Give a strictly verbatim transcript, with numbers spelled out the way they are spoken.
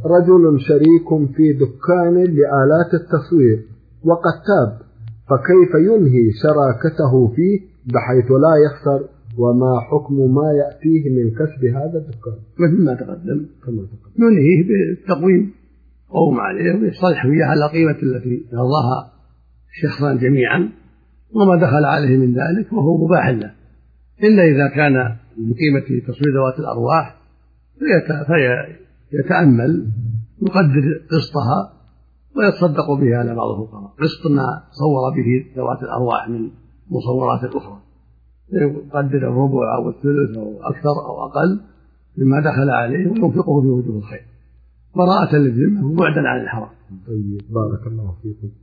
رجل شريك في دكان لآلات التصوير وقد تاب، فكيف ينهي شراكته فيه بحيث لا يخسر، وما حكم ما يأتيه من كسب هذا الدكان؟ مثل ما تقدم ينهيه بالتقويم قوم عليه ويصلح وياه على قيمة التي يرضاها شخصان جميعا، وما دخل عليه من ذلك وهو مباح له، إلا إذا كان بقيمة تصوير ذوات الأرواح فيتأمل يقدر قسطها ويتصدق به على بعض الفقراء، قسط ما صور به ذوات الأرواح من مصورات أخرى، يقدر الربع أو الثلث أو أكثر أو أقل مما دخل عليه وينفقه في وجوه الخير براءة للذمة وبعدا عن الحرام. طيب، بارك الله فيكم.